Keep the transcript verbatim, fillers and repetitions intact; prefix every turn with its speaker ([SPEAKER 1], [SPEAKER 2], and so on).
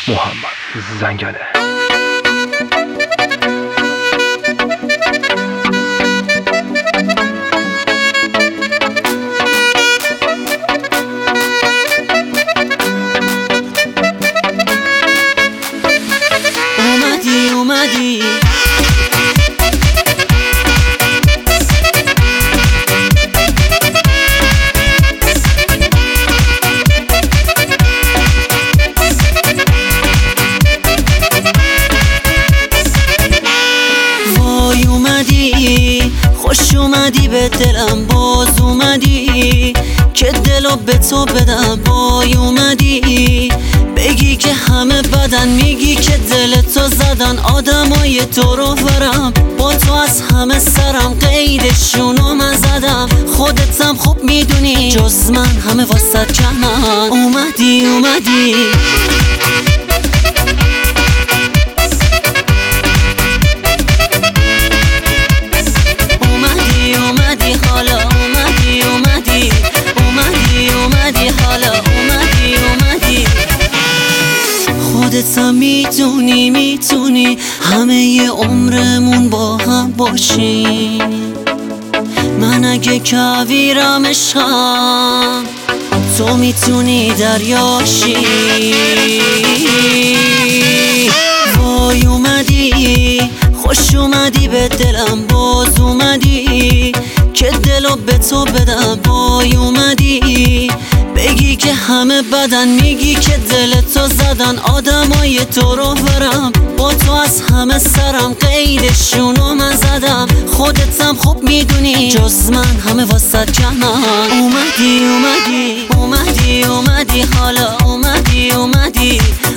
[SPEAKER 1] محمد زنگله.
[SPEAKER 2] اومدی اومدی وای اومدی خوش اومدی به دلم باز اومدی که دلو به تو بدم. وای اومدی بگی که همه بدن، میگی که دل تو زدن آدمای تو رو ورم. با تو از همه سرم قیدشونو من زدم. خودتم خوب میدونی جز من همه واسط کمن. اومدی اومدی اومدی اومدی حالا اومدی اومدی اومدی اومدی حالا اومدی اومدی. خودتم میتونی میتونی همه ی عمرمون با هم باشیم. من اگه کویرمشم تو میتونی دریاشی. وای اومدی خوش اومدی به دلم باز اومدی که دلو به تو بدم. وای اومدی بگی که همه بدن، میگی که دل تو زدن آدمای تو رو ورم. با تو از همه سرم قیدشونو من زدم. خودتم خوب میدونی جز من همه واسط کمن. اومدی اومدی اومدی اومدی حالا اومدی اومدی